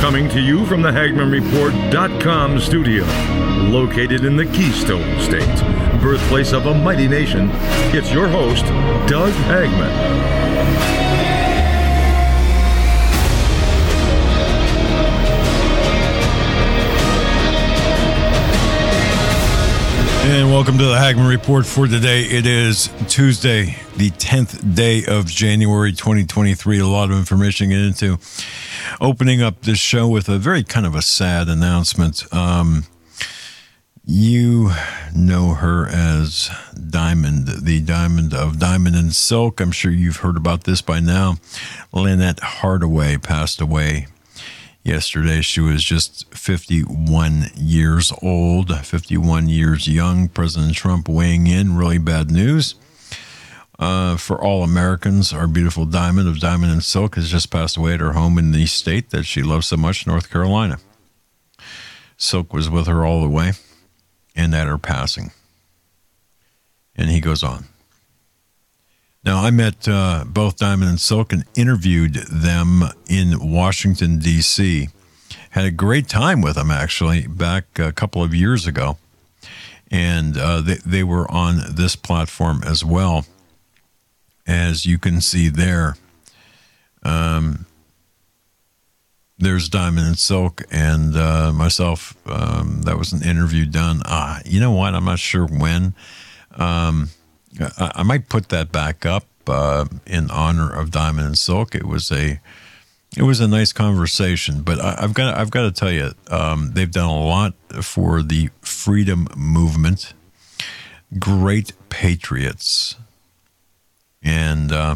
Coming to you from the HagmannReport.com studio, located in the Keystone State, birthplace of a mighty nation, it's your host, Doug Hagmann. And welcome to the Hagmann Report for today. It is Tuesday, the 10th day of January 2023. A lot of information to get into. Opening up this show with a very kind of a sad announcement. You know her as Diamond, the Diamond of Diamond and Silk. I'm sure you've heard about this by now. Lynette Hardaway passed away yesterday. She was just 51 years old, 51 years young. President Trump weighing in. Really bad news for all Americans. Our beautiful Diamond of Diamond and Silk has just passed away at her home in the state that she loves so much, North Carolina. Silk was with her all the way and at her passing. And he goes on. Now, I met both Diamond and Silk and interviewed them in Washington, D.C. Had a great time with them, actually, back a couple of years ago. And they were on this platform as well. As you can see there, there's Diamond and Silk and myself. That was an interview done. You know what? I'm not sure when. I might put that back up in honor of Diamond and Silk. It was a nice conversation, but I've got to tell you, they've done a lot for the freedom movement. Great patriots, and I'm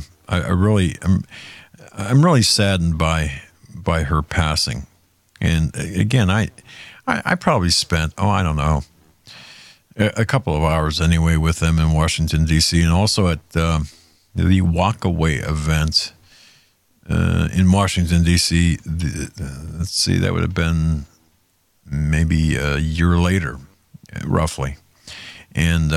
really saddened by her passing. And again, I probably spent I don't know, a couple of hours anyway with them in Washington, D.C., and also at the Walkaway event in Washington, D.C. Let's see, that would have been maybe a year later, roughly. And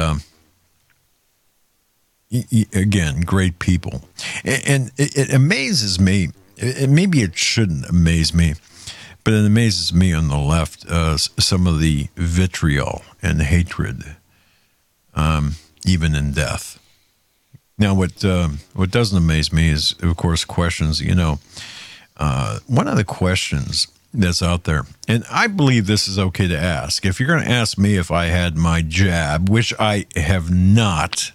again, great people. And it amazes me. Maybe it shouldn't amaze me, but it amazes me on the left, some of the vitriol and hatred, even in death. Now, what doesn't amaze me is, of course, questions. You know, one of the questions that's out there, and I believe this is okay to ask. If you're going to ask me if I had my jab, which I have not,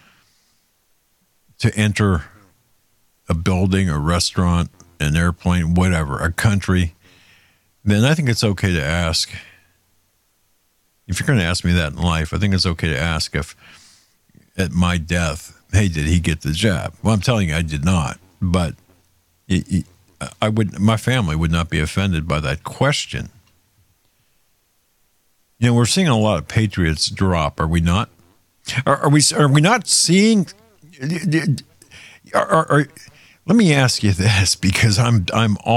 to enter a building, a restaurant, an airplane, whatever, a country, then I think it's okay to ask. If you're going to ask me that in life, I think it's okay to ask if at my death, hey, did he get the jab? Well, I'm telling you, I did not. But my family would not be offended by that question. You know, we're seeing a lot of patriots drop, are we not? Are we not seeing? Let me ask you this, because I'm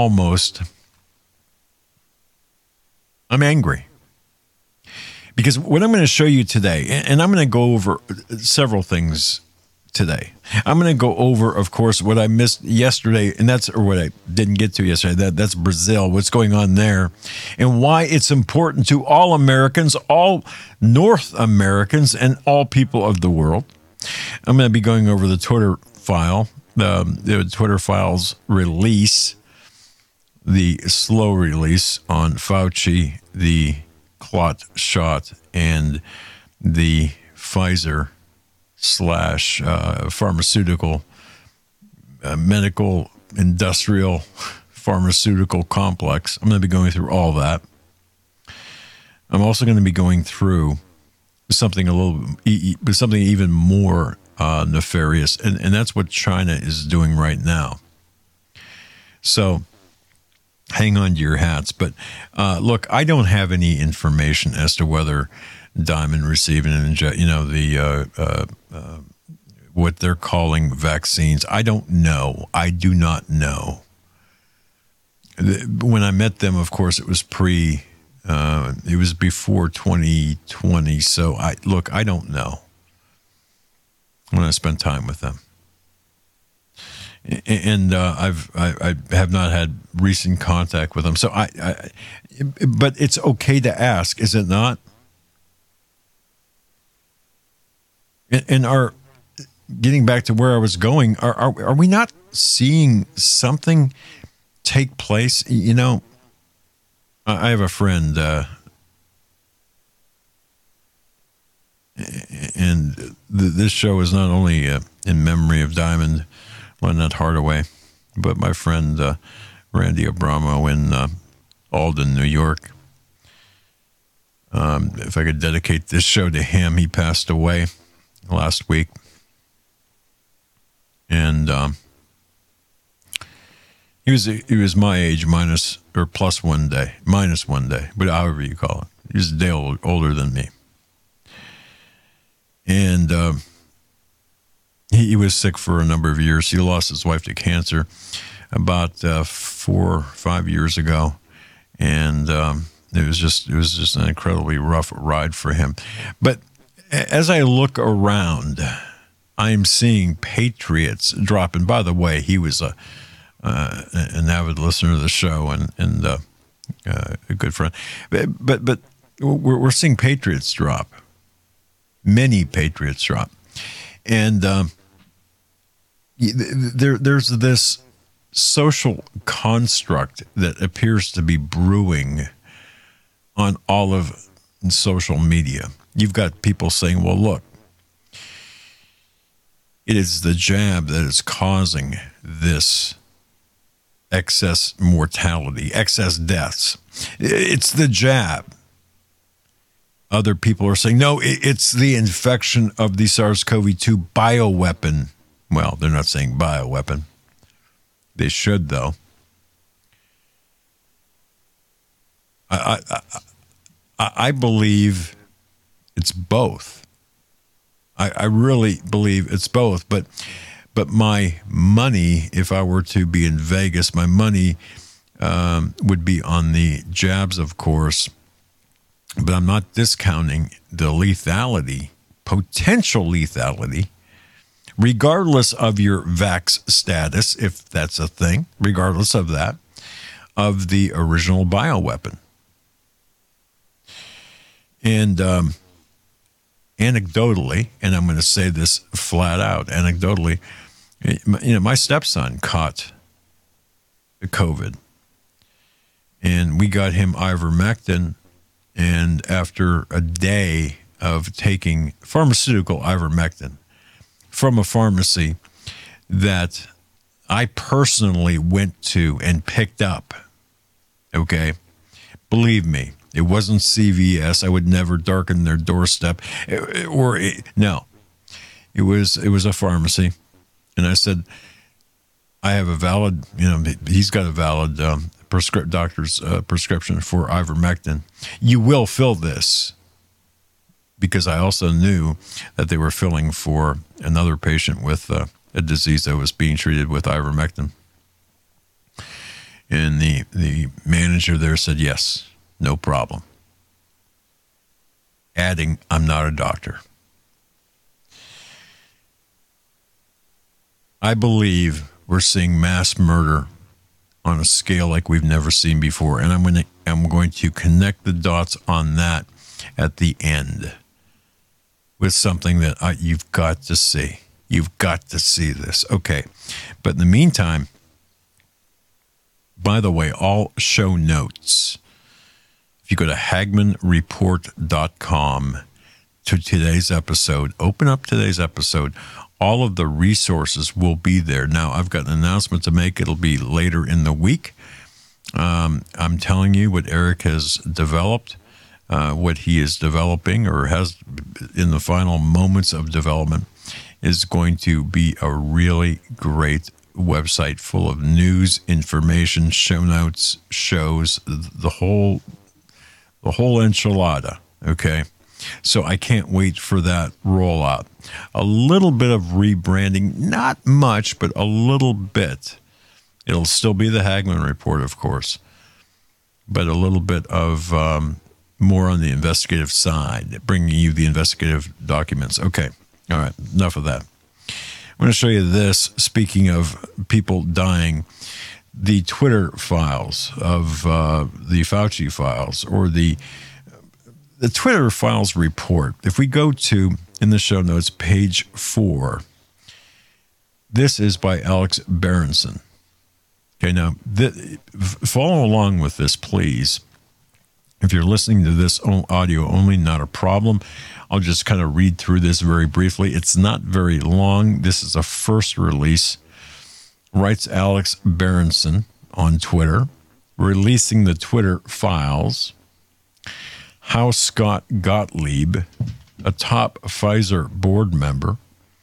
angry. Because what I'm going to show you today, and I'm going to go over several things today. I'm going to go over, of course, what I missed yesterday, or what I didn't get to yesterday. That's Brazil, what's going on there, and why it's important to all Americans, all North Americans, and all people of the world. I'm going to be going over the Twitter file, the Twitter files release, the slow release on Fauci, the clot shot, and the Pfizer / pharmaceutical, medical, industrial, pharmaceutical complex. I'm going to be going through all that. I'm also going to be going through something even more nefarious, and that's what China is doing right now. So hang on to your hats. But look, I don't have any information as to whether Diamond received an injection, what they're calling vaccines. I don't know. I do not know. When I met them, of course, it was it was before 2020. So I don't know when I spent time with them. and I have not had recent contact with him. So but it's okay to ask, is it not? And getting back to where I was going, are we not seeing something take place? You know, I have a friend, and this show is not only in memory of Diamond Lynette Hardaway, but my friend Randy Abramo in Alden, New York. If I could dedicate this show to him, he passed away last week. And he was my age minus 1 day, but however you call it. He was a day older than me. And he was sick for a number of years. He lost his wife to cancer about 4 or 5 years ago, and it was just an incredibly rough ride for him. But as I look around, I'm seeing patriots drop. And by the way, he was an avid listener of the show and a good friend. But we're seeing patriots drop. Many patriots drop. And there's this social construct that appears to be brewing on all of social media. You've got people saying, well, look, it is the jab that is causing this excess mortality, excess deaths. It's the jab. Other people are saying, no, it's the infection of the SARS-CoV-2 bioweapon. Well, they're not saying bioweapon. They should, though. I believe it's both. I really believe it's both. But my money, if I were to be in Vegas, my money would be on the jabs, of course. But I'm not discounting the lethality, potential lethality, regardless of your vax status, if that's a thing, regardless of that, of the original bioweapon. And anecdotally, and I'm going to say this flat out, anecdotally, my stepson caught COVID, and we got him ivermectin, and after a day of taking pharmaceutical ivermectin from a pharmacy that I personally went to and picked up, okay, believe me, it wasn't CVS. I would never darken their doorstep. No, it was a pharmacy. And I said, I have a valid, he's got a valid doctor's prescription for ivermectin. You will fill this, because I also knew that they were filling for another patient with a disease that was being treated with ivermectin. And the manager there said, yes, no problem. Adding, I'm not a doctor. I believe we're seeing mass murder on a scale like we've never seen before. And I'm going to connect the dots on that at the end with something that you've got to see. You've got to see this. Okay. But in the meantime, by the way, all show notes, if you go to HagmannReport.com to today's episode, open up today's episode, all of the resources will be there. Now, I've got an announcement to make. It'll be later in the week. I'm telling you what Eric has developed, what he is developing or has in the final moments of development is going to be a really great website full of news, information, show notes, shows, the whole enchilada, okay? So I can't wait for that rollout. A little bit of rebranding, not much, but a little bit. It'll still be the Hagmann Report, of course, but a little bit of more on the investigative side, bringing you the investigative documents. Okay, all right, enough of that. want to show you this. Speaking of people dying, the Twitter files of the Fauci files, or the Twitter files report. If we go to, in the show notes, page 4, this is by Alex Berenson. Okay, now, follow along with this, please. If you're listening to this audio only, not a problem. I'll just kind of read through this very briefly. It's not very long. This is a first release. Writes Alex Berenson on Twitter, releasing the Twitter files. How Scott Gottlieb, a top Pfizer board member,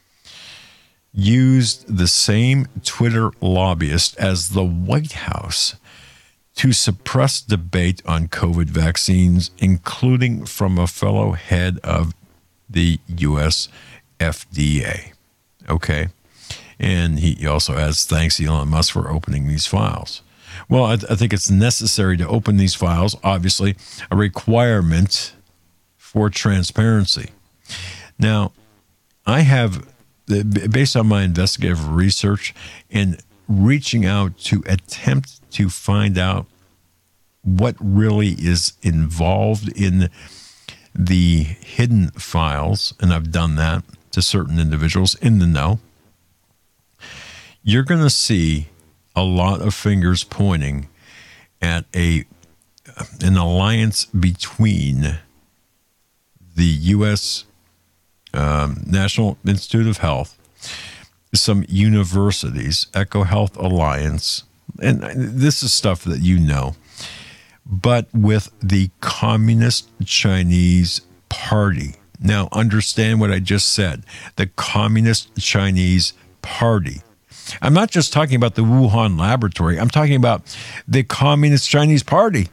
used the same Twitter lobbyist as the White House to suppress debate on COVID vaccines, including from a fellow head of the U.S. FDA. Okay. And he also adds, thanks, Elon Musk, for opening these files. Well, I think it's necessary to open these files, obviously, a requirement for transparency. Now, I have, based on my investigative research and reaching out to attempt to find out what really is involved in the hidden files, and I've done that to certain individuals in the know, you're going to see a lot of fingers pointing at an alliance between the U.S. National Institute of Health, some universities, EcoHealth Alliance, and this is stuff that you know, but with the Communist Chinese Party. Now, understand what I just said. The Communist Chinese Party. I'm not just talking about the Wuhan laboratory. I'm talking about the Communist Chinese Party.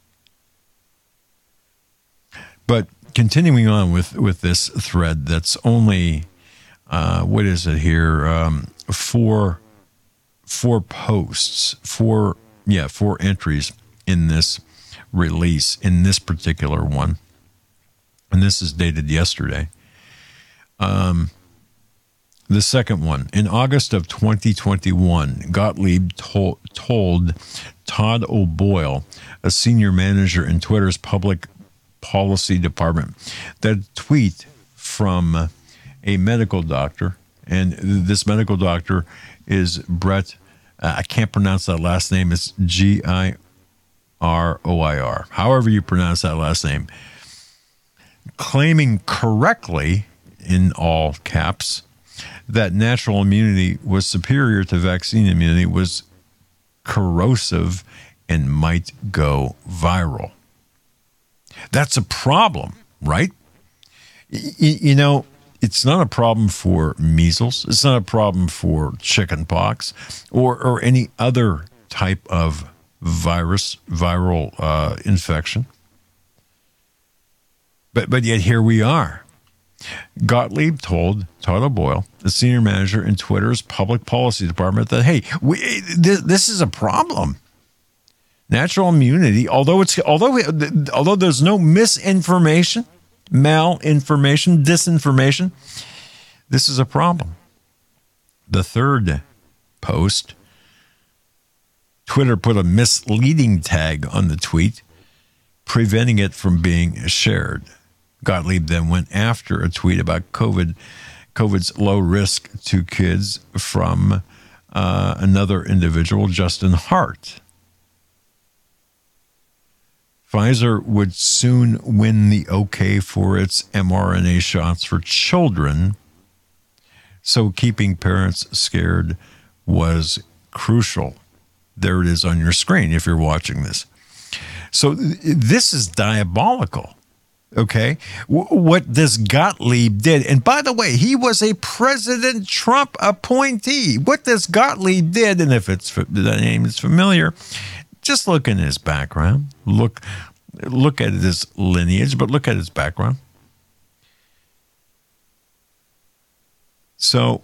But continuing on with this thread, that's only, what is it here? Four posts, four entries in this release, in this particular one. And this is dated yesterday. The second one, in August of 2021, Gottlieb told Todd O'Boyle, a senior manager in Twitter's public policy department, that a tweet from a medical doctor, and this medical doctor is Brett, I can't pronounce that last name, it's Giroir, however you pronounce that last name, claiming correctly, in all caps, that natural immunity was superior to vaccine immunity, was corrosive and might go viral. That's a problem, right? You know, it's not a problem for measles. It's not a problem for chickenpox or any other type of viral infection. But yet here we are. Gottlieb told Todd O'Boyle, the senior manager in Twitter's public policy department, that, hey, this is a problem. Natural immunity, although there's no misinformation, malinformation, disinformation, this is a problem. The third post, Twitter put a misleading tag on the tweet, preventing it from being shared. Gottlieb then went after a tweet about COVID's low risk to kids from another individual, Justin Hart. Pfizer would soon win the okay for its mRNA shots for children, so keeping parents scared was crucial. There it is on your screen if you're watching this. So this is diabolical. Okay, what this Gottlieb did, and by the way, he was a President Trump appointee. What this Gottlieb did, and if the name is familiar, just look in his background. Look at his lineage, but look at his background. So,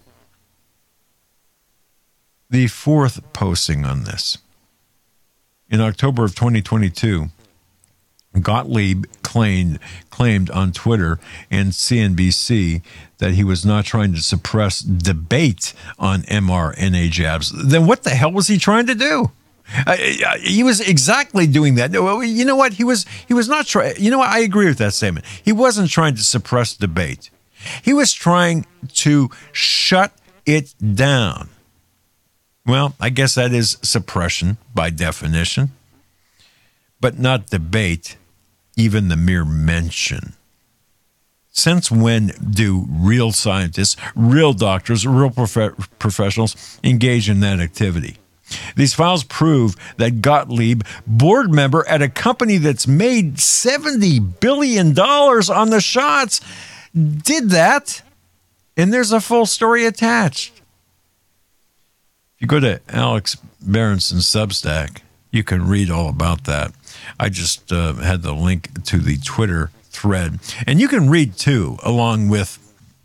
the fourth posting on this. In October of 2022, Gottlieb claimed on Twitter and CNBC that he was not trying to suppress debate on mRNA jabs, then what the hell was he trying to do? He was exactly doing that. You know what? He was not trying. You know what? I agree with that statement. He wasn't trying to suppress debate. He was trying to shut it down. Well, I guess that is suppression by definition, but not debate, even the mere mention. Since when do real scientists, real doctors, real professionals engage in that activity? These files prove that Gottlieb, board member at a company that's made $70 billion on the shots, did that, and there's a full story attached. If you go to Alex Berenson's Substack, you can read all about that. I just had the link to the Twitter thread, and you can read too, along with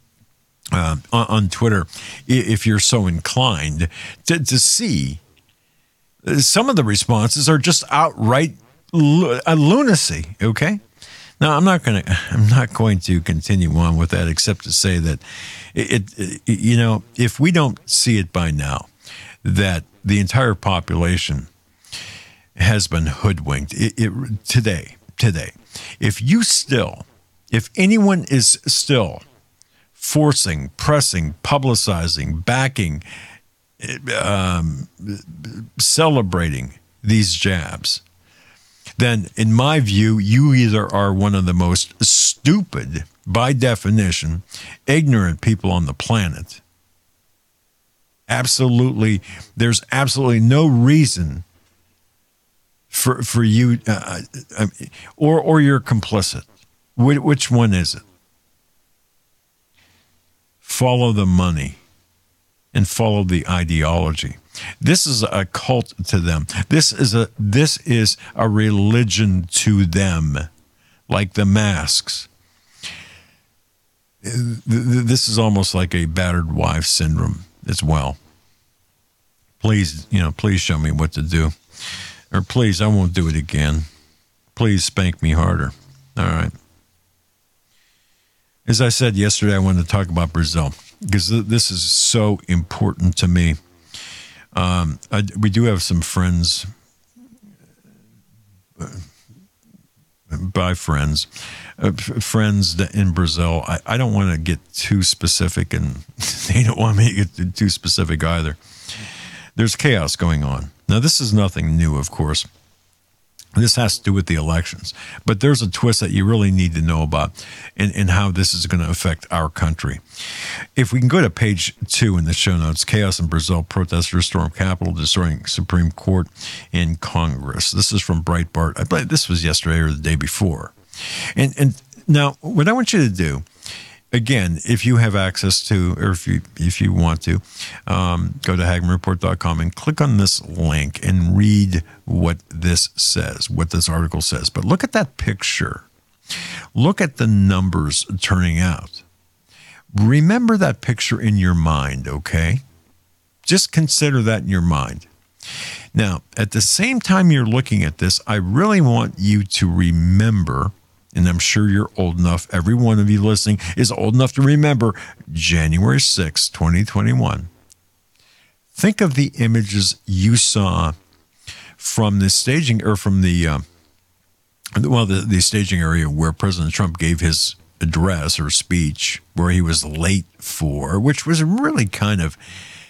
on Twitter, if you're so inclined, to see some of the responses are just outright lunacy. Okay. Now, I'm not going to continue on with that, except to say that if we don't see it by now, that the entire population has been hoodwinked today. If anyone is still forcing, pressing, publicizing, backing, celebrating these jabs, then in my view, you either are one of the most stupid, by definition, ignorant people on the planet. There's absolutely no reason for you, or you're complicit. Which one is it? Follow the money and follow the ideology. This is a cult to them. This is a religion to them, like the masks. This is almost like a battered wife syndrome as well. Please show me what to do. Or please, I won't do it again. Please spank me harder. All right. As I said yesterday, I wanted to talk about Brazil because this is so important to me. We do have some friends, friends in Brazil. I don't want to get too specific, and they don't want me to get too specific either. There's chaos going on. Now, this is nothing new, of course. This has to do with the elections. But there's a twist that you really need to know about and how this is going to affect our country. If we can go to page 2 in the show notes, chaos in Brazil, protesters storm Capitol, destroying Supreme Court and Congress. This is from Breitbart. I believe this was yesterday or the day before. And now, what I want you to do, again, if you have access to, or if you want to, go to HagmannReport.com and click on this link and read what this says, what this article says. But look at that picture. Look at the numbers turning out. Remember that picture in your mind, okay? Just consider that in your mind. Now, at the same time you're looking at this, I really want you to remember, and I'm sure you're old enough, every one of you listening is old enough to remember January 6, 2021. Think of the images you saw from the staging, or from the staging area where President Trump gave his address or speech, where he was late for, which was really kind of,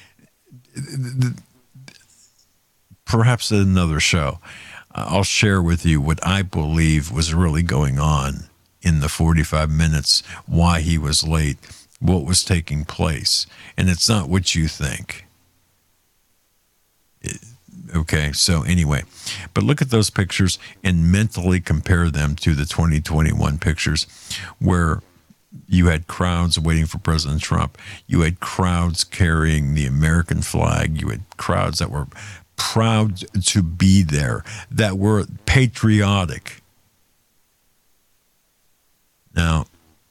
perhaps another show. I'll share with you what I believe was really going on in the 45 minutes, why he was late, what was taking place. And it's not what you think. Okay, so anyway, but look at those pictures and mentally compare them to the 2021 pictures where you had crowds waiting for President Trump. You had crowds carrying the American flag. You had crowds that were proud to be there, that were patriotic. Now,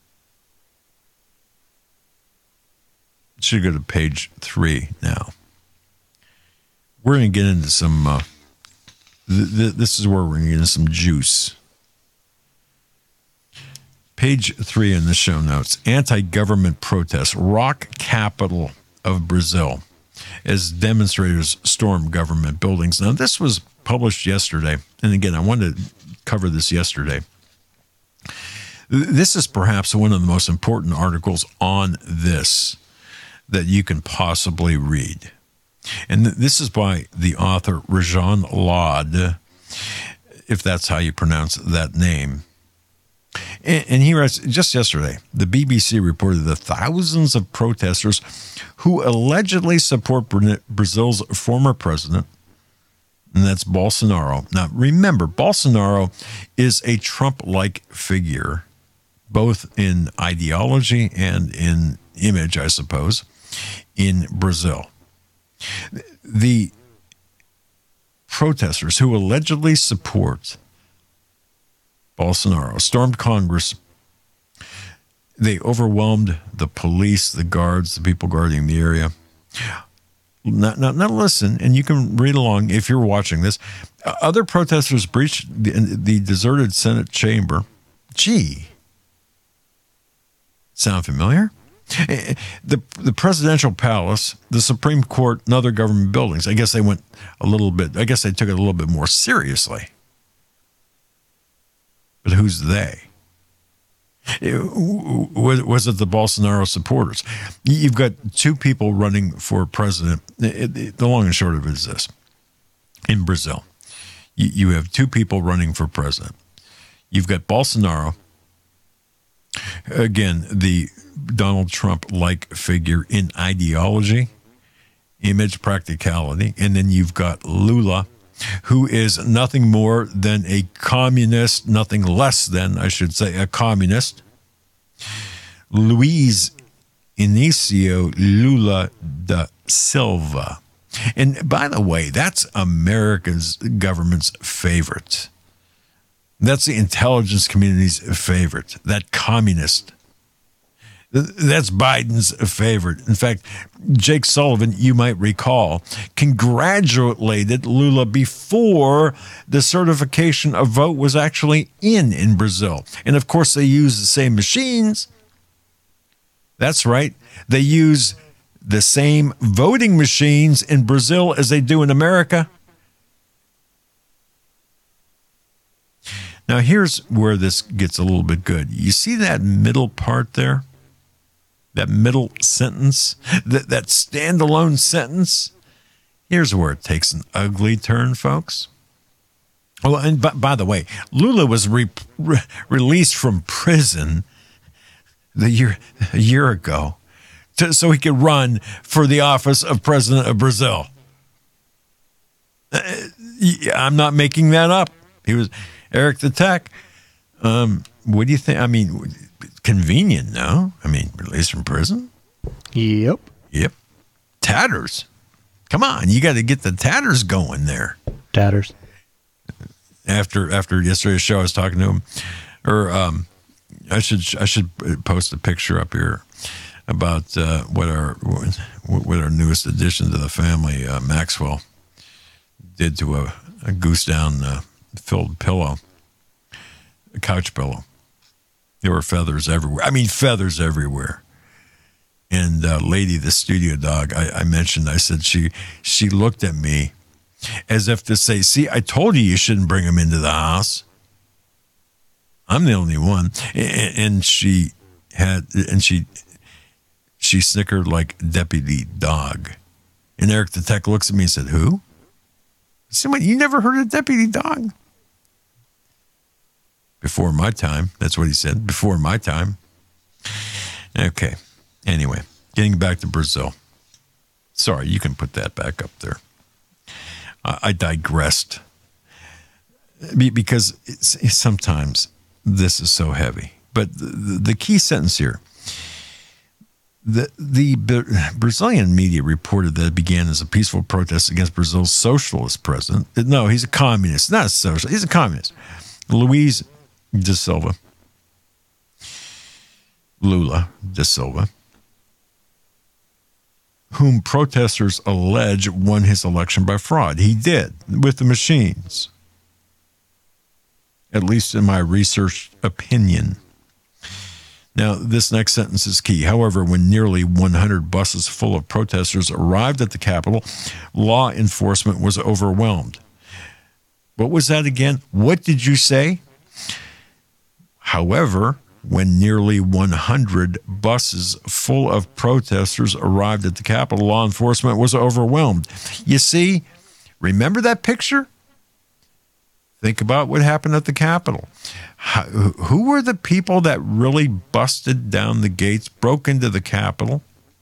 should go to page 3 now. We're going to get into some, this is where we're going to get into some juice. Page 3 in the show notes. Anti-government protests rock capital of Brazil as demonstrators storm government buildings. Now, this was published yesterday. And again, I wanted to cover this yesterday. This is perhaps one of the most important articles on this that you can possibly read. And this is by the author Rajan Lad, if that's how you pronounce that name. And he writes, just yesterday, the BBC reported that thousands of protesters who allegedly support Brazil's former president, and that's Bolsonaro. Now, remember, Bolsonaro is a Trump-like figure, both in ideology and in image, I suppose, in Brazil. The protesters who allegedly support Bolsonaro stormed Congress. They overwhelmed the police, the guards, the people guarding the area. Now listen, and you can read along if you're watching this. Other protesters breached the deserted Senate chamber. Gee. Sound familiar? The presidential palace, the Supreme Court, and other government buildings. I guess they took it a little bit more seriously. But who's they? Was it the Bolsonaro supporters? You've got two people running for president. The long and short of it is this. In Brazil, you have two people running for president. You've got Bolsonaro, again, the Donald Trump-like figure in ideology, image, practicality, and then you've got Lula, who is nothing more than a communist, nothing less than, I should say, a communist. Luiz Inácio Lula da Silva. And by the way, that's America's government's favorite. That's the intelligence community's favorite, that communist. That's Biden's favorite. In fact, Jake Sullivan, you might recall, congratulated Lula before the certification of vote was actually in Brazil. And of course, they use the same machines. That's right. They use the same voting machines in Brazil as they do in America. Now, here's where this gets a little bit good. You see that middle part there? That middle sentence, that standalone sentence, here's where it takes an ugly turn, folks. Oh, and by the way, Lula was released from prison a year ago so he could run for the office of president of Brazil. I'm not making that up. He was Eric the Tech. What do you think? I mean, convenient, no? I mean, released from prison? Yep. Tatters. Come on, you got to get the tatters going there. Tatters. After yesterday's show, I was talking to him, or I should post a picture up here about what our newest addition to the family, Maxwell, did to a goose down filled pillow, a couch pillow. There were feathers everywhere. I mean, feathers everywhere. And Lady, the studio dog, I mentioned, I said she looked at me as if to say, see, I told you shouldn't bring him into the house. I'm the only one. And she snickered like Deputy Dog. And Eric the Tech looks at me and said, who? I said, what, you never heard of Deputy Dog? Before my time. That's what he said. Before my time. Okay. Anyway, getting back to Brazil. Sorry, you can put that back up there. I digressed. Because sometimes this is so heavy. But the key sentence here. The Brazilian media reported that it began as a peaceful protest against Brazil's socialist president. No, he's a communist. Not a socialist. He's a communist. Luiz da Silva. Lula da Silva. Whom protesters allege won his election by fraud. He did, with the machines. At least in my researched opinion. Now, this next sentence is key. However, when nearly 100 buses full of protesters arrived at the Capitol, law enforcement was overwhelmed. What was that again? What did you say? However, when nearly 100 buses full of protesters arrived at the Capitol, law enforcement was overwhelmed. You see, remember that picture? Think about what happened at the Capitol. Who were the people that really busted down the gates, broke into the Capitol?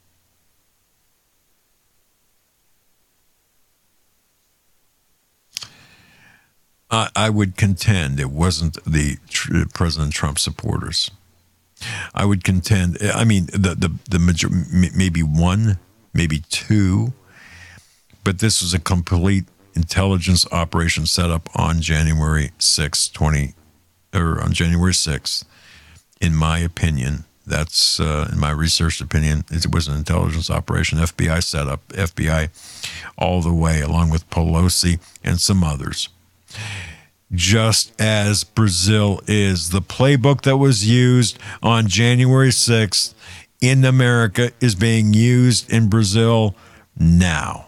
I would contend it wasn't the President Trump supporters. I would contend, I mean, the major, maybe one, maybe two, but this was a complete intelligence operation set up on January 6th, on January 6th. In my opinion, that's in my researched opinion, it was an intelligence operation. FBI set up, FBI all the way, along with Pelosi and some others. Just as Brazil is. The playbook that was used on January 6th in America is being used in Brazil now.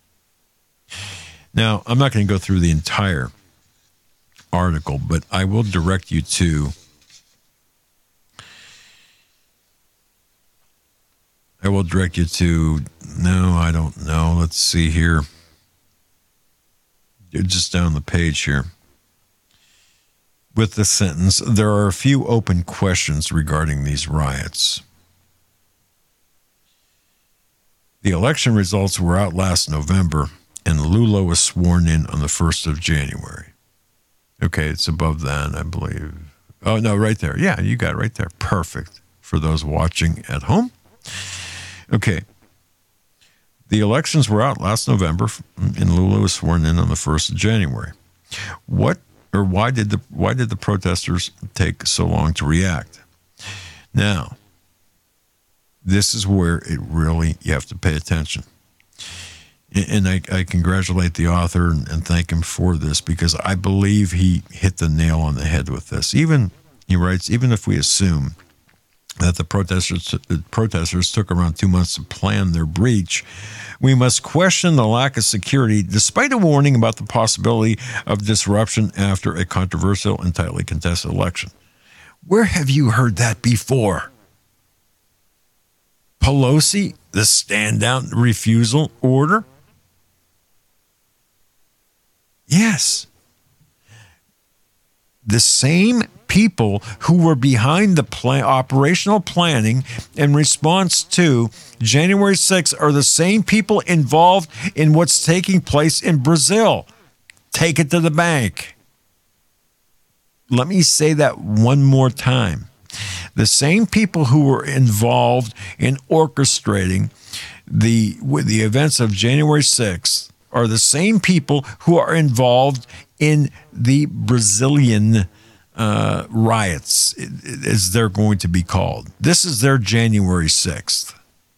Now, I'm not going to go through the entire article, but I will direct you to no, I don't know. Let's see here. Just down the page here. With the sentence, there are a few open questions regarding these riots. The election results were out last November, and Lula was sworn in on the 1st of January. Okay, it's above that, I believe. Oh, no, right there. Yeah, you got it right there. Perfect for those watching at home. Okay. The elections were out last November, and Lula was sworn in on the 1st of January. Why did the protesters take so long to react? Now, this is where it really, you have to pay attention. And I congratulate the author and thank him for this, because I believe he hit the nail on the head with this. He writes, even if we assume that the protesters took around 2 months to plan their breach, we must question the lack of security, despite a warning about the possibility of disruption after a controversial and tightly contested election. Where have you heard that before? Pelosi, the stand-down refusal order? Yes. The same people who were behind the operational planning in response to January 6th are the same people involved in what's taking place in Brazil. Take it to the bank. Let me say that one more time. The same people who were involved in orchestrating the events of January 6th are the same people who are involved in the Brazilian riots, as they're going to be called. This is their January 6th.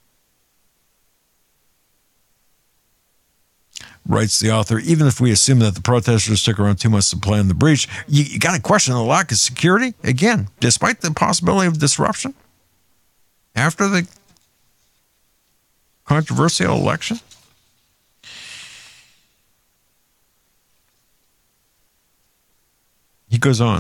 Writes the author, even if we assume that the protesters took around 2 months to plan the breach, you got to question the lack of security, again, despite the possibility of disruption after the controversial election. He goes on.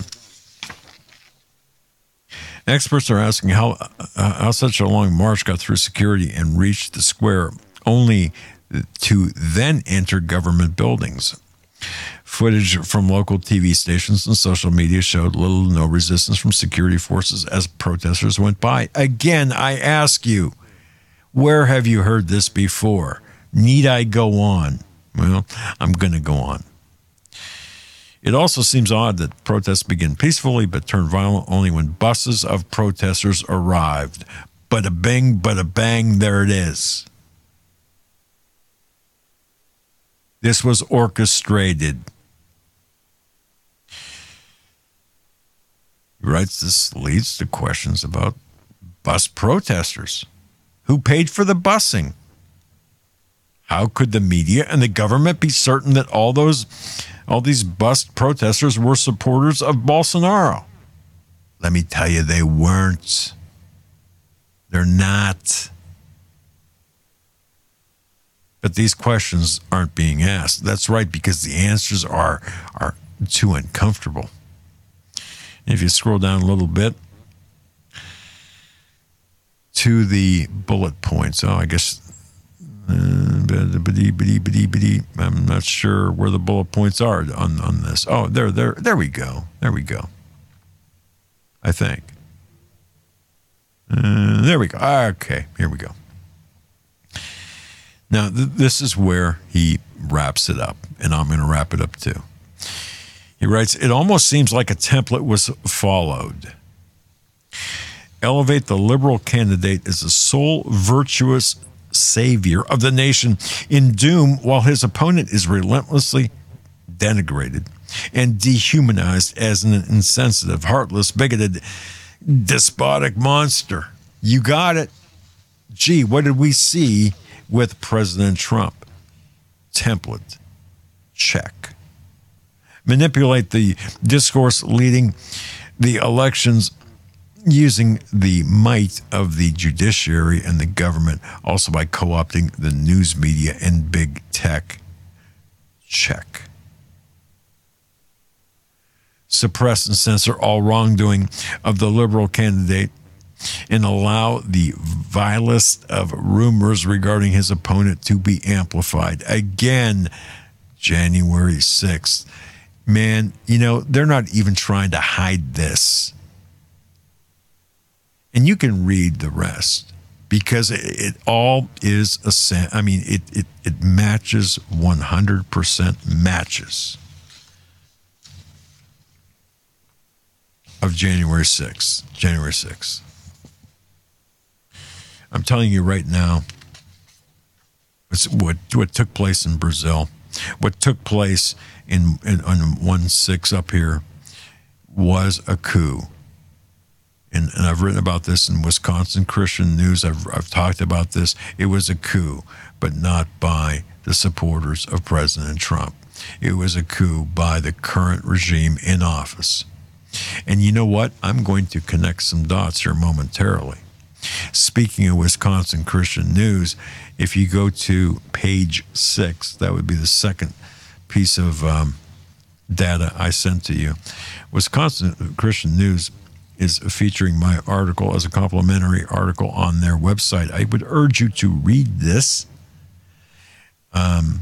Experts are asking how such a long march got through security and reached the square, only to then enter government buildings. Footage from local TV stations and social media showed little to no resistance from security forces as protesters went by. Again, I ask you, where have you heard this before? Need I go on? Well, I'm going to go on. It also seems odd that protests begin peacefully but turn violent only when buses of protesters arrived. Bada bing, bada bang, there it is. This was orchestrated. He writes, this leads to questions about bus protesters. Who paid for the busing? How could the media and the government be certain that all these bus protesters were supporters of Bolsonaro? Let me tell you, they weren't. They're not. But these questions aren't being asked. That's right, because the answers are too uncomfortable. And if you scroll down a little bit to the bullet points, I guess I'm not sure where the bullet points are on this. Oh, there we go. There we go. I think. There we go. Okay, here we go. Now, this is where he wraps it up, and I'm going to wrap it up too. He writes, it almost seems like a template was followed. Elevate the liberal candidate as the sole virtuous savior of the nation in doom, while his opponent is relentlessly denigrated and dehumanized as an insensitive, heartless, bigoted, despotic monster. You got it. Gee, what did we see with President Trump? Template. Check. Manipulate the discourse leading the elections using the might of the judiciary and the government, also by co-opting the news media and big tech. Check. Suppress and censor all wrongdoing of the liberal candidate and allow the vilest of rumors regarding his opponent to be amplified. Again, January 6th. Man, they're not even trying to hide this. And you can read the rest, because it all is it matches 100% matches of January 6th. January 6th. I'm telling you right now, what took place in Brazil, what took place on 1/6 up here was a coup. And I've written about this in Wisconsin Christian News. I've talked about this. It was a coup, but not by the supporters of President Trump. It was a coup by the current regime in office. And you know what? I'm going to connect some dots here momentarily. Speaking of Wisconsin Christian News, if you go to page 6, that would be the second piece of data I sent to you. Wisconsin Christian News is featuring my article as a complimentary article on their website. I would urge you to read this. And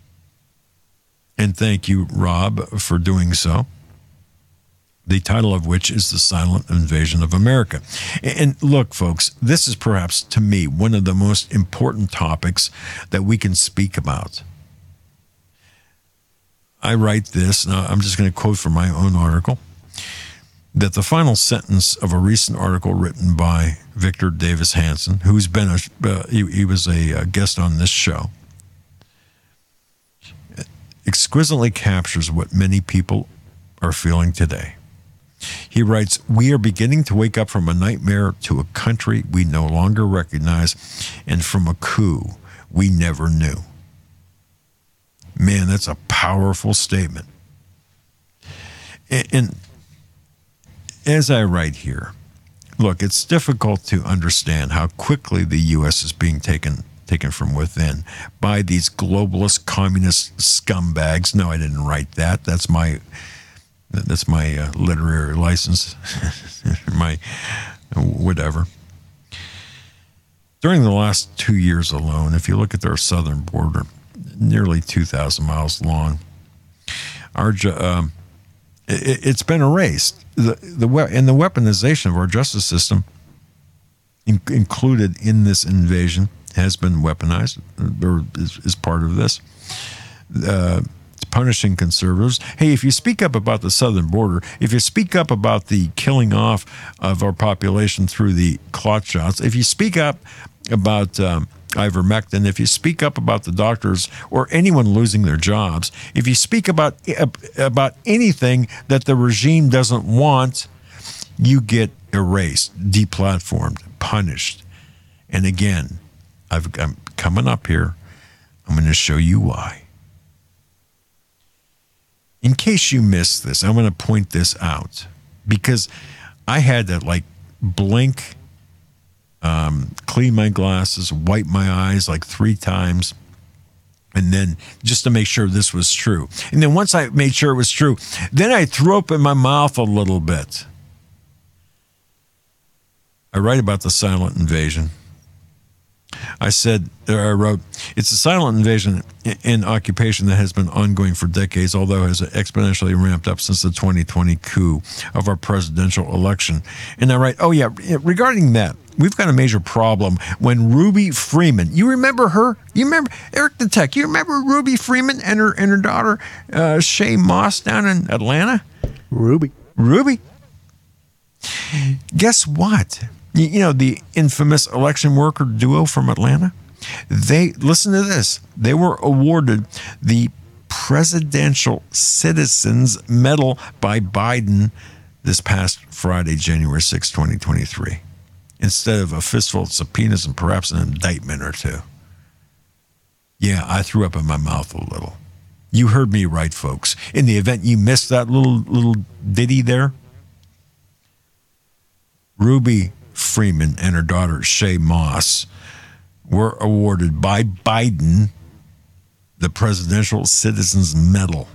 thank you, Rob, for doing so. The title of which is The Silent Invasion of America. And look, folks, this is perhaps, to me, one of the most important topics that we can speak about. I write this, now I'm just going to quote from my own article, that the final sentence of a recent article written by Victor Davis Hanson, who's been he was a guest on this show, exquisitely captures what many people are feeling today. He writes, we are beginning to wake up from a nightmare to a country we no longer recognize, and from a coup we never knew. Man, that's a powerful statement. And as I write here, look, it's difficult to understand how quickly the U.S. is being taken from within by these globalist communist scumbags. No, I didn't write that. That's my literary license, my whatever. During the last 2 years alone, if you look at their southern border, nearly 2,000 miles long, it's been erased. The weaponization of our justice system, included in this invasion, has been weaponized, or is part of this. Punishing conservatives. Hey, if you speak up about the southern border, if you speak up about the killing off of our population through the clot shots, if you speak up about ivermectin, if you speak up about the doctors or anyone losing their jobs, if you speak about anything that the regime doesn't want, you get erased, deplatformed, punished. And again, I'm coming up here. I'm going to show you why. In case you missed this, I'm going to point this out because I had to blink clean my glasses, wipe my eyes like 3 times, and then just to make sure this was true. And then once I made sure it was true, then I threw up in my mouth a little bit. I write about the silent invasion. I wrote, it's a silent invasion and occupation that has been ongoing for decades, although has exponentially ramped up since the 2020 coup of our presidential election. And I write, oh yeah, regarding that, we've got a major problem when Ruby Freeman, you remember her? You remember Eric the Tech? You remember Ruby Freeman and her daughter, Shay Moss down in Atlanta? Ruby. Guess what? You know, the infamous election worker duo from Atlanta? Listen to this. They were awarded the Presidential Citizens Medal by Biden this past Friday, January 6, 2023, instead of a fistful of subpoenas and perhaps an indictment or two. Yeah, I threw up in my mouth a little. You heard me right, folks. In the event you missed that little ditty there, Ruby Freeman and her daughter Shay Moss were awarded by Biden the Presidential Citizens Medal.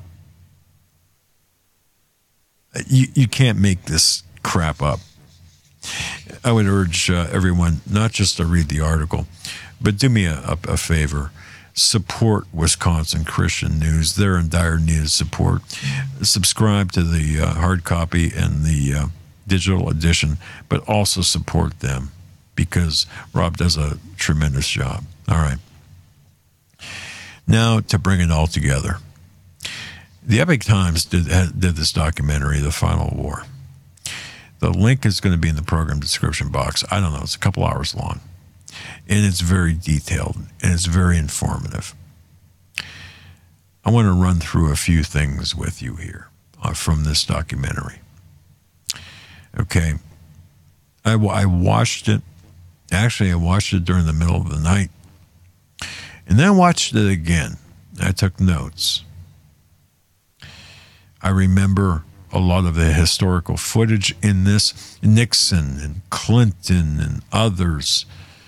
You can't make this crap up. I would urge everyone not just to read the article, but do me a favor. Support Wisconsin Christian News. They're in dire need of support. Subscribe to the hard copy and the digital edition, but also support them because Rob does a tremendous job. All right. Now to bring it all together. The Epoch Times did this documentary, The Final War. The link is going to be in the program description box. I don't know. It's a couple hours long. And it's very detailed and it's very informative. I want to run through a few things with you here from this documentary. Okay. I watched it. Actually, I watched it during the middle of the night. And then I watched it again. I took notes. I remember a lot of the historical footage in this. Nixon and Clinton and others.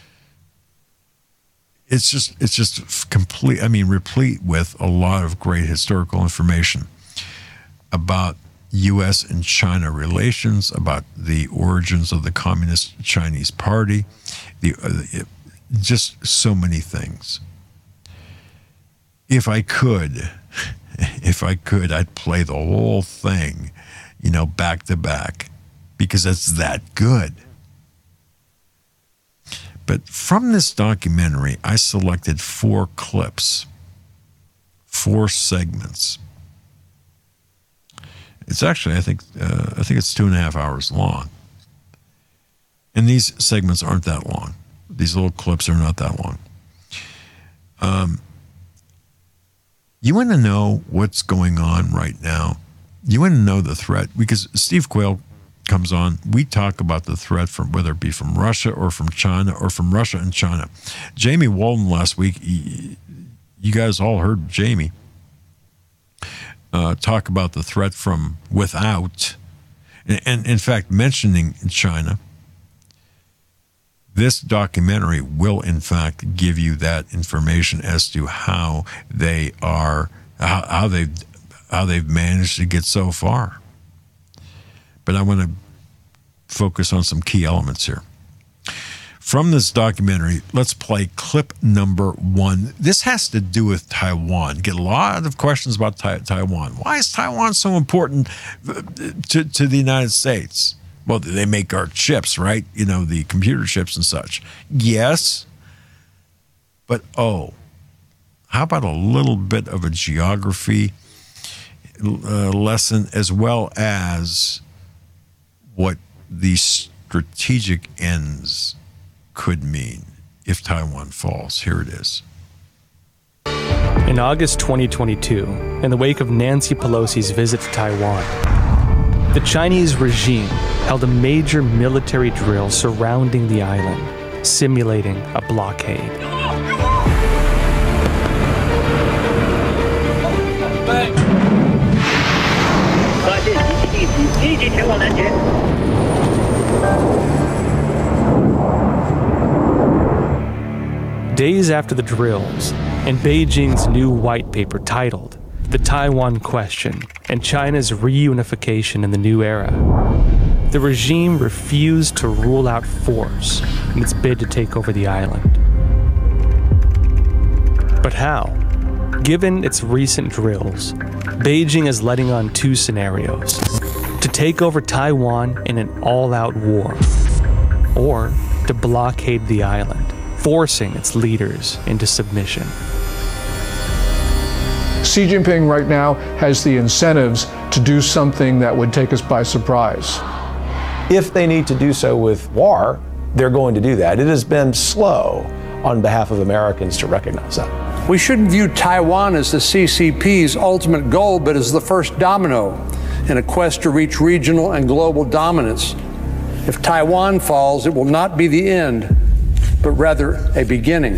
It's just complete, replete with a lot of great historical information about U.S. and China relations, about the origins of the Communist Chinese Party, just so many things. If I could, I'd play the whole thing, back to back, because it's that good. But from this documentary, I selected 4 clips, 4 segments. It's actually, I think it's 2.5 hours long. And these segments aren't that long. These little clips are not that long. You want to know what's going on right now? You want to know the threat? Because Steve Quayle comes on, we talk about the threat from whether it be from Russia or from China or from Russia and China. Jamie Walton last week, you guys all heard Jamie talk about the threat from without, and in fact, mentioning China. This documentary will, in fact, give you that information as to how they are, how they've managed to get so far. But I want to focus on some key elements here. From this documentary, let's play clip number 1. This has to do with Taiwan. Get a lot of questions about Taiwan. Why is Taiwan so important to the United States? Well, they make our chips, right? The computer chips and such. Yes. But, how about a little bit of a geography lesson as well as what the strategic ends could mean if Taiwan falls? Here it is. In August 2022, in the wake of Nancy Pelosi's visit to Taiwan, the Chinese regime held a major military drill surrounding the island, simulating a blockade. Days after the drills, and Beijing's new white paper titled The Taiwan Question and China's Reunification in the New Era, the regime refused to rule out force in its bid to take over the island. But how? Given its recent drills, Beijing is letting on two scenarios: to take over Taiwan in an all-out war, or to blockade the island, forcing its leaders into submission. Xi Jinping right now has the incentives to do something that would take us by surprise. If they need to do so with war, they're going to do that. It has been slow on behalf of Americans to recognize that. We shouldn't view Taiwan as the CCP's ultimate goal, but as the first domino in a quest to reach regional and global dominance. If Taiwan falls, it will not be the end, but rather a beginning.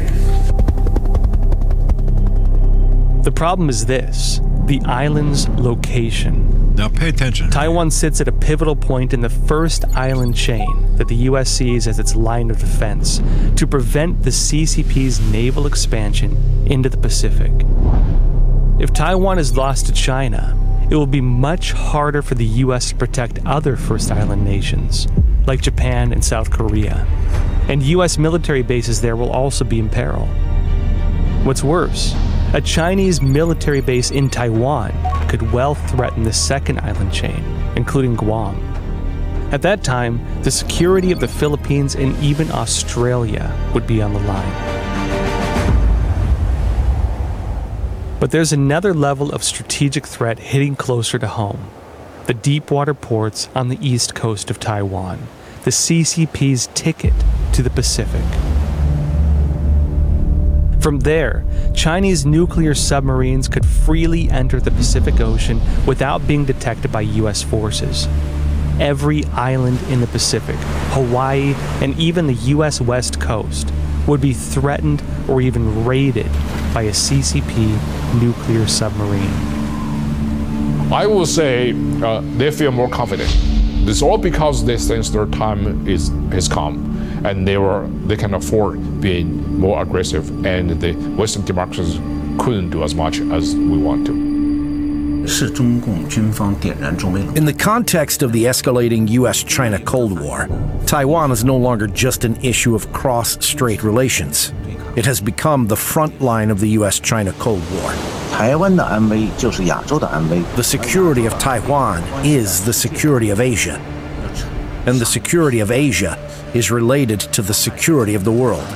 The problem is this: the island's location. Now pay attention. Taiwan sits at a pivotal point in the first island chain that the U.S. sees as its line of defense to prevent the CCP's naval expansion into the Pacific. If Taiwan is lost to China, it will be much harder for the U.S. to protect other first island nations, like Japan and South Korea, and U.S. military bases there will also be in peril. What's worse, a Chinese military base in Taiwan could well threaten the second island chain, including Guam. At that time, the security of the Philippines and even Australia would be on the line. But there's another level of strategic threat hitting closer to home: the deepwater ports on the east coast of Taiwan, the CCP's ticket to the Pacific. From there, Chinese nuclear submarines could freely enter the Pacific Ocean without being detected by U.S. forces. Every island in the Pacific, Hawaii, and even the U.S. West Coast would be threatened or even raided by a CCP nuclear submarine. I will say they feel more confident. It's all because they sense their time has come, and they can afford being more aggressive, and the Western democracies couldn't do as much as we want to. In the context of the escalating U.S.-China Cold War, Taiwan is no longer just an issue of cross-strait relations. It has become the front line of the U.S.-China Cold War. The security of Taiwan is the security of Asia. And the security of Asia is related to the security of the world.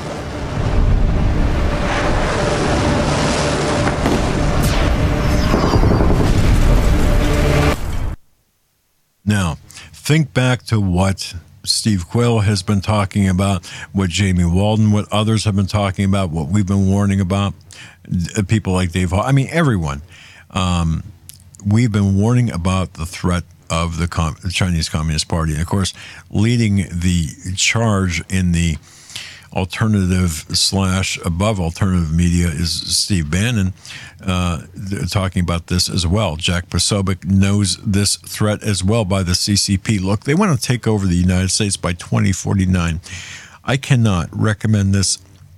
Now, think back to what Steve Quayle has been talking about, what Jamie Walden, what others have been talking about, what we've been warning about, people like Dave Hall. I mean, everyone. We've been warning about the threat of the Chinese Communist Party. And, of course, leading the charge in the alternative/above alternative media is Steve Bannon, talking about this as well. Jack Posobiec knows this threat as well by the CCP. Look, they want to take over the United States by 2049. I cannot recommend this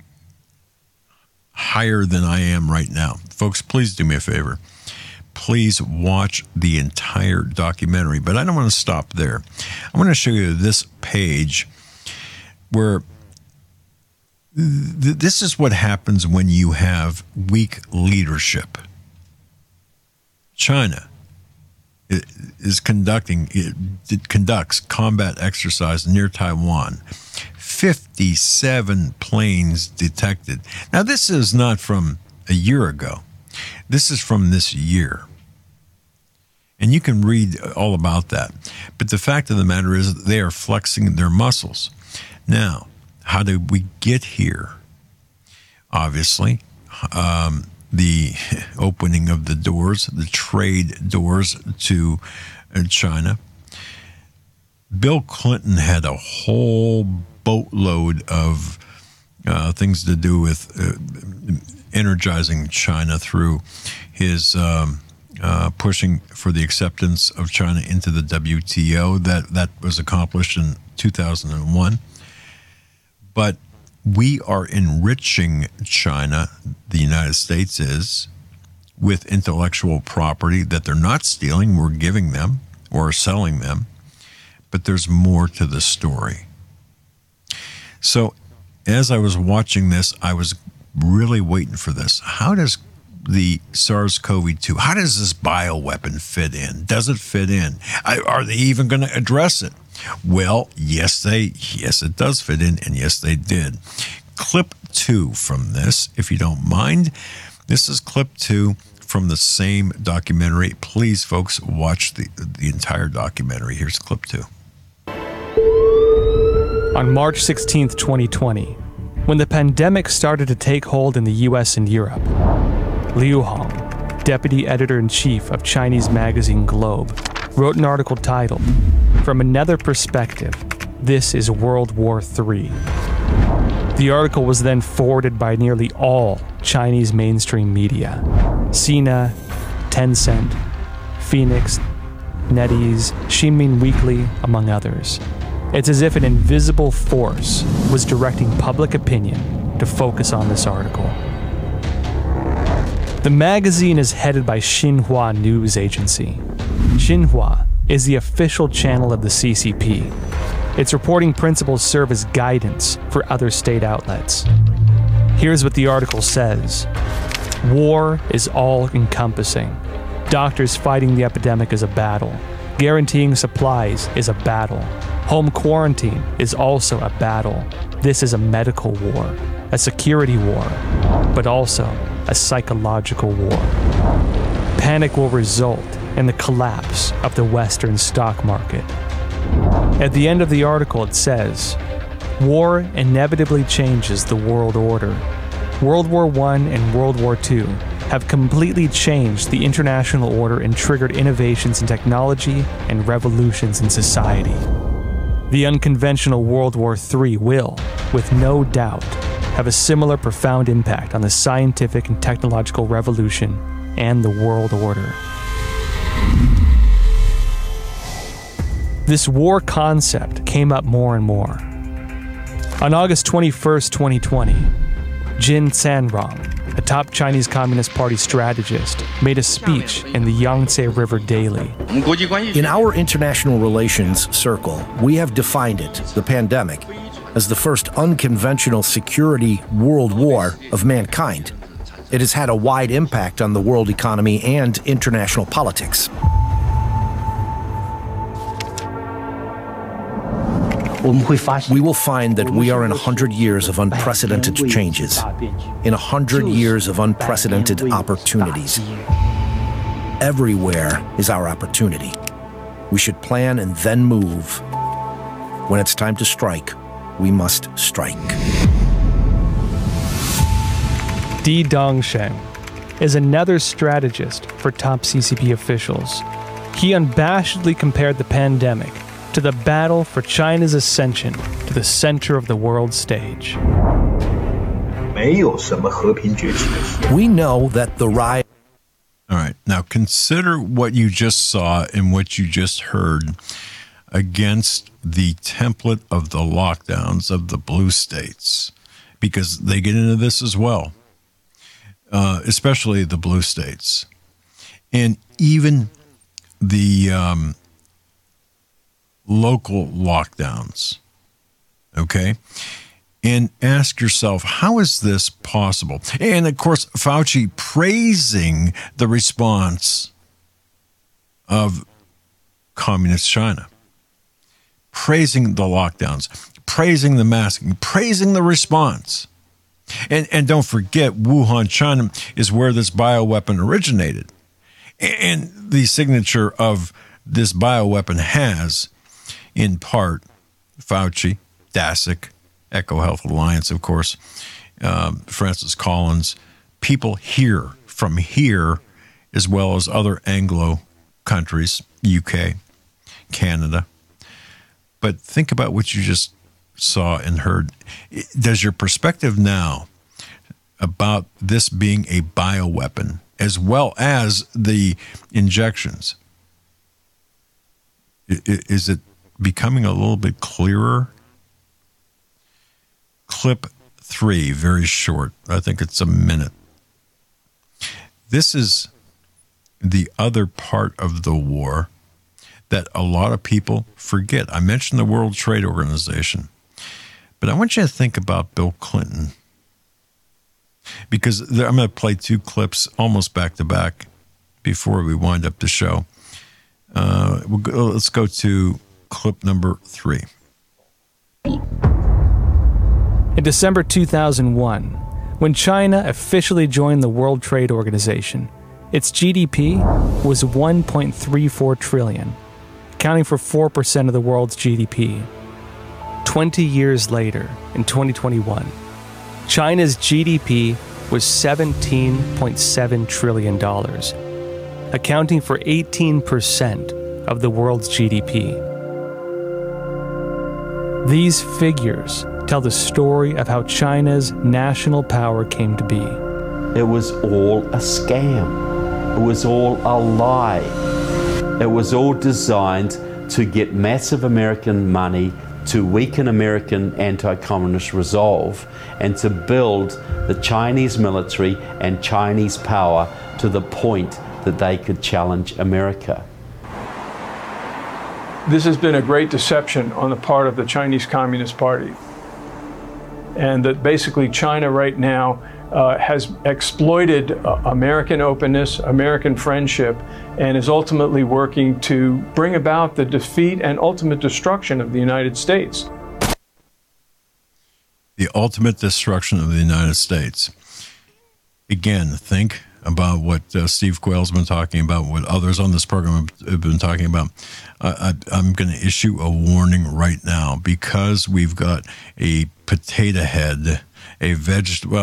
higher than I am right now. Folks, please do me a favor. Please watch the entire documentary. But I don't want to stop there. I want to show you this page where this is what happens when you have weak leadership. China conducts combat exercise near Taiwan. 57 planes detected. Now, this is not from a year ago. This is from this year. And you can read all about that. But the fact of the matter is they are flexing their muscles. Now, how did we get here? Obviously, the opening of the doors, the trade doors to China. Bill Clinton had a whole boatload of things to do with energizing China through his pushing for the acceptance of China into the WTO. That was accomplished in 2001. But we are enriching China, the United States is, with intellectual property that they're not stealing, we're giving them or selling them. But there's more to the story. So as I was watching this, I was really waiting for this. How does the SARS-CoV-2, how does this bioweapon fit in? Does it fit in? Are they even going to address it? Well, yes, it does fit in, and yes, they did. Clip 2 from this, if you don't mind. This is clip 2 from the same documentary. Please, folks, watch the entire documentary. Here's clip 2. On March 16th, 2020, when the pandemic started to take hold in the US and Europe, Liu Hong, deputy editor-in-chief of Chinese magazine Globe, wrote an article titled, "From Another Perspective, This is World War III." The article was then forwarded by nearly all Chinese mainstream media: Sina, Tencent, Phoenix, NetEase, Xinmin Weekly, among others. It's as if an invisible force was directing public opinion to focus on this article. The magazine is headed by Xinhua News Agency. Xinhua is the official channel of the CCP. Its reporting principles serve as guidance for other state outlets. Here's what the article says. War is all-encompassing. Doctors fighting the epidemic is a battle. Guaranteeing supplies is a battle. Home quarantine is also a battle. This is a medical war, a security war, but also a psychological war. Panic will result in the collapse of the Western stock market. At the end of the article, it says, war inevitably changes the world order. World War I and World War II have completely changed the international order and triggered innovations in technology and revolutions in society. The unconventional World War III will, with no doubt, have a similar profound impact on the scientific and technological revolution and the world order. This war concept came up more and more. On August 21st, 2020, Jin Sanrong, a top Chinese Communist Party strategist, made a speech in the Yangtze River Daily. In our international relations circle, we have defined it, the pandemic, as the first unconventional security world war of mankind. It has had a wide impact on the world economy and international politics. We will find that we are in 100 years of unprecedented changes, in 100 years of unprecedented opportunities. Everywhere is our opportunity. We should plan and then move. When it's time to strike, we must strike. Di Dongsheng is another strategist for top CCP officials. He unabashedly compared the pandemic to the battle for China's ascension to the center of the world stage. We know that the rise... All right, now consider what you just saw and what you just heard against the template of the lockdowns of the blue states, because they get into this as well, especially the blue states. And even the local lockdowns, okay? And ask yourself, how is this possible? And of course, Fauci praising the response of communist China, praising the lockdowns, praising the masking, praising the response. And don't forget, Wuhan, China is where this bioweapon originated. And the signature of this bioweapon has, in part, Fauci, Daszak, EcoHealth Alliance, of course, Francis Collins, people here, from here, as well as other Anglo countries, UK, Canada. But think about what you just saw and heard. Does your perspective now about this being a bioweapon, as well as the injections, is it becoming a little bit clearer? Clip 3, very short. I think it's a minute. This is the other part of the war that a lot of people forget. I mentioned the World Trade Organization, but I want you to think about Bill Clinton, because I'm going to play 2 clips almost back to back before we wind up the show. Let's go to clip number 3. In December 2001, when China officially joined the World Trade Organization, its GDP was $1.34 trillion, accounting for 4% of the world's GDP. 20 years later, in 2021, China's GDP was $17.7 trillion, accounting for 18% of the world's GDP. These figures tell the story of how China's national power came to be. It was all a scam. It was all a lie. It was all designed to get massive American money, to weaken American anti-communist resolve, and to build the Chinese military and Chinese power to the point that they could challenge America. This has been a great deception on the part of the Chinese Communist Party. And that basically China right now has exploited American openness, American friendship, and is ultimately working to bring about the defeat and ultimate destruction of the United States. The ultimate destruction of the United States. Again, think about what Steve Quayle's been talking about, what others on this program have been talking about. I'm going to issue a warning right now, because we've got a potato head, a vegetable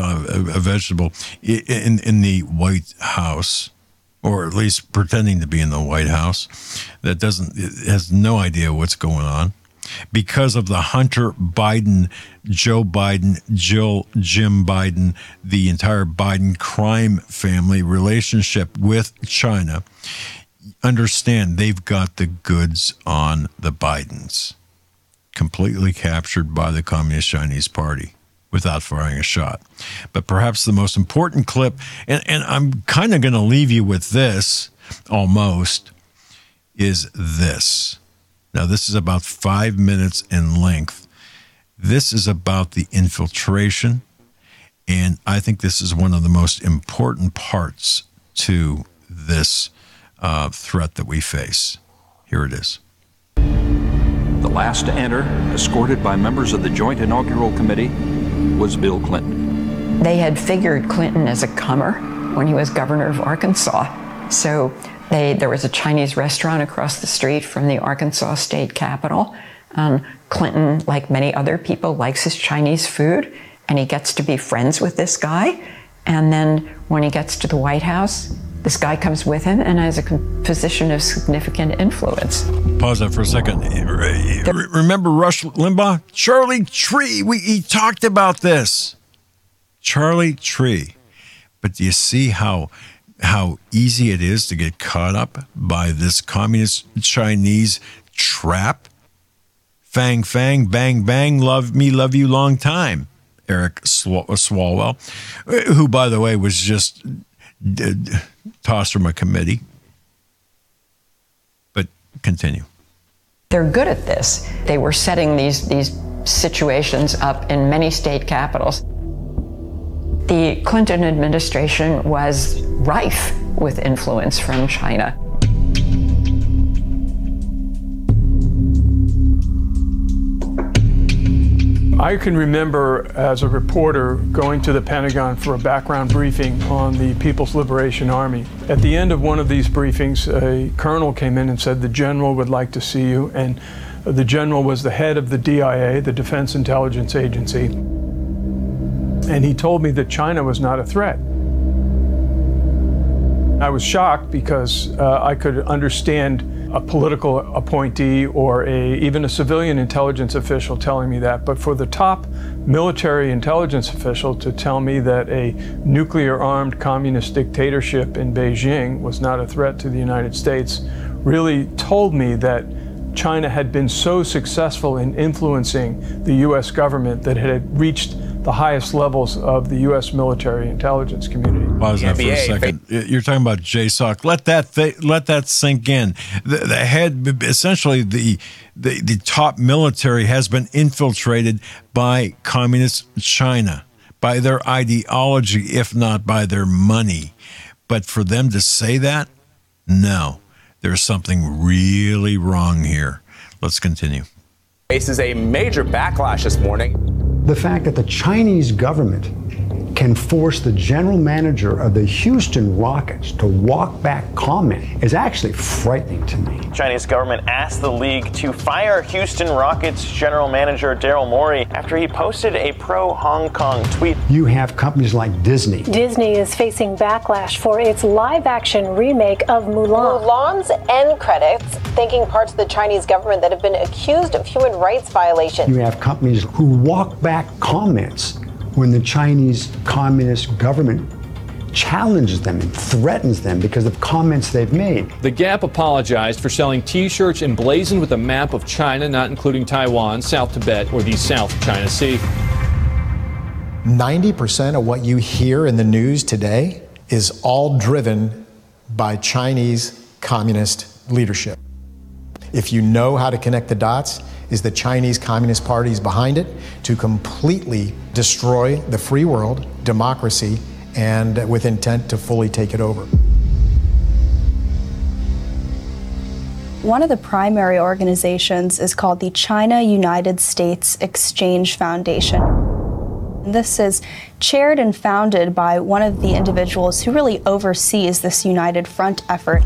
in the White House, or at least pretending to be in the White House, that has no idea what's going on, because of the Hunter Biden, Joe Biden, Jim Biden, the entire Biden crime family relationship with China. Understand, they've got the goods on the Bidens, completely captured by the Communist Chinese Party without firing a shot. But perhaps the most important clip, and I'm kind of going to leave you with this almost, is this. Now, this is about 5 minutes in length. This is about the infiltration, and I think this is one of the most important parts to this threat that we face. Here it is. The last to enter, escorted by members of the Joint Inaugural Committee, was Bill Clinton. They had figured Clinton as a comer when he was governor of Arkansas. So there was a Chinese restaurant across the street from the Arkansas state capitol. Clinton, like many other people, likes his Chinese food, and he gets to be friends with this guy. And then when he gets to the White House, this guy comes with him and has a position of significant influence. Pause that for a second. Remember Rush Limbaugh? Charlie Tree. He talked about this. Charlie Tree. But do you see how easy it is to get caught up by this communist Chinese trap? Fang, fang, bang, bang, love me, love you, long time. Eric Swalwell, who, by the way, was just tossed from a committee. But continue. They're good at this. They were setting these situations up in many state capitals. The Clinton administration was rife with influence from China. I can remember as a reporter going to the Pentagon for a background briefing on the People's Liberation Army. At the end of one of these briefings, a colonel came in and said, "The general would like to see you." And the general was the head of the DIA, the Defense Intelligence Agency. And he told me that China was not a threat. I was shocked because I could understand a political appointee or even a civilian intelligence official telling me that. But for the top military intelligence official to tell me that a nuclear-armed communist dictatorship in Beijing was not a threat to the United States really told me that China had been so successful in influencing the U.S. government that it had reached the highest levels of the U.S. military intelligence community. Pause that for a second. You're talking about JSOC. Let that sink in. The head, essentially, the top military has been infiltrated by communist China, by their ideology, if not by their money. But for them to say that, no, there's something really wrong here. Let's continue. Faces a major backlash this morning. The fact that the Chinese government can force the general manager of the Houston Rockets to walk back comment is actually frightening to me. Chinese government asked the league to fire Houston Rockets general manager Daryl Morey after he posted a pro-Hong Kong tweet. You have companies like Disney. Disney is facing backlash for its live-action remake of Mulan. Mulan's end credits thanking parts of the Chinese government that have been accused of human rights violations. You have companies who walk back comments when the Chinese Communist government challenges them and threatens them because of comments they've made. The Gap apologized for selling T-shirts emblazoned with a map of China, not including Taiwan, South Tibet, or the South China Sea. 90% of what you hear in the news today is all driven by Chinese communist leadership. If you know how to connect the dots, is the Chinese Communist Party is behind it to completely destroy the free world, democracy, and with intent to fully take it over. One of the primary organizations is called the China United States Exchange Foundation. This is chaired and founded by one of the individuals who really oversees this United Front effort.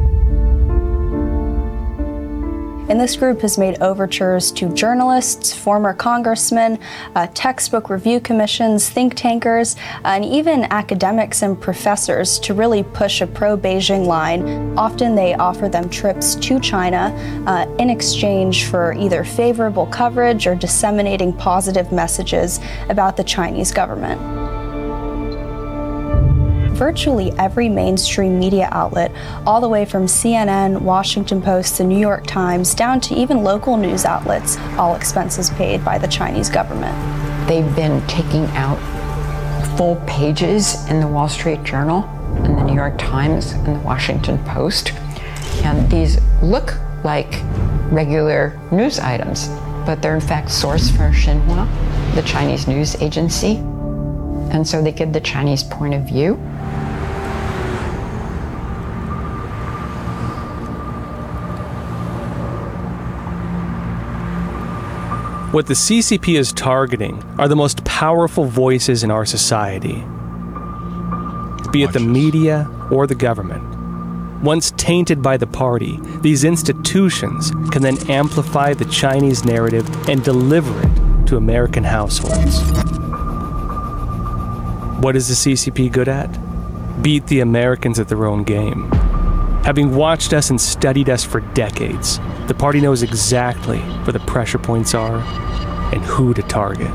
And this group has made overtures to journalists, former congressmen, textbook review commissions, think tankers, and even academics and professors to really push a pro-Beijing line. Often they offer them trips to China in exchange for either favorable coverage or disseminating positive messages about the Chinese government. Virtually every mainstream media outlet, all the way from CNN, Washington Post, the New York Times, down to even local news outlets, all expenses paid by the Chinese government. They've been taking out full pages in the Wall Street Journal, in the New York Times, and the Washington Post. And these look like regular news items, but they're in fact sourced from Xinhua, the Chinese news agency. And so they give the Chinese point of view. What the CCP is targeting are the most powerful voices in our society, be it the media or the government. Once tainted by the party, these institutions can then amplify the Chinese narrative and deliver it to American households. What is the CCP good at? Beat the Americans at their own game. Having watched us and studied us for decades, the party knows exactly where the pressure points are and who to target.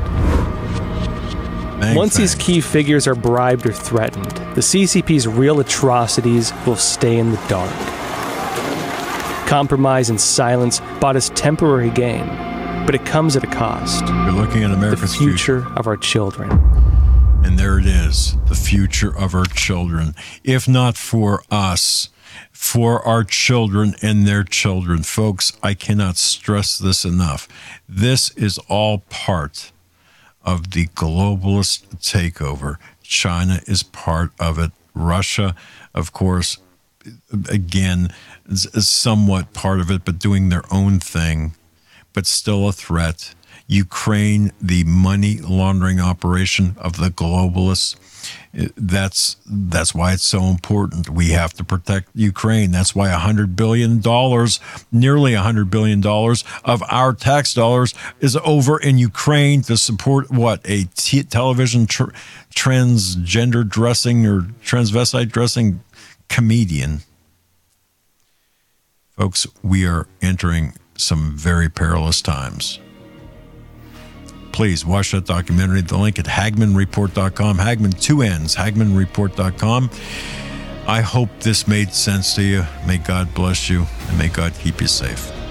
Once these key figures are bribed or threatened, the CCP's real atrocities will stay in the dark. Compromise and silence bought us temporary gain, but it comes at a cost. You're looking at America's the future of our children. And there it is, the future of our children. If not for us, for our children and their children. Folks, I cannot stress this enough. This is all part of the globalist takeover. China is part of it. Russia, of course, again, is somewhat part of it, but doing their own thing, but still a threat. Ukraine, the money laundering operation of the globalists. That's why it's so important. We have to protect Ukraine. That's why $100 billion, nearly $100 billion of our tax dollars is over in Ukraine to support what? A television transgender dressing or transvestite dressing comedian. Folks, we are entering some very perilous times. Please watch that documentary. The link at HagmannReport.com. Hagmann, 2 N's, HagmannReport.com. I hope this made sense to you. May God bless you, and may God keep you safe.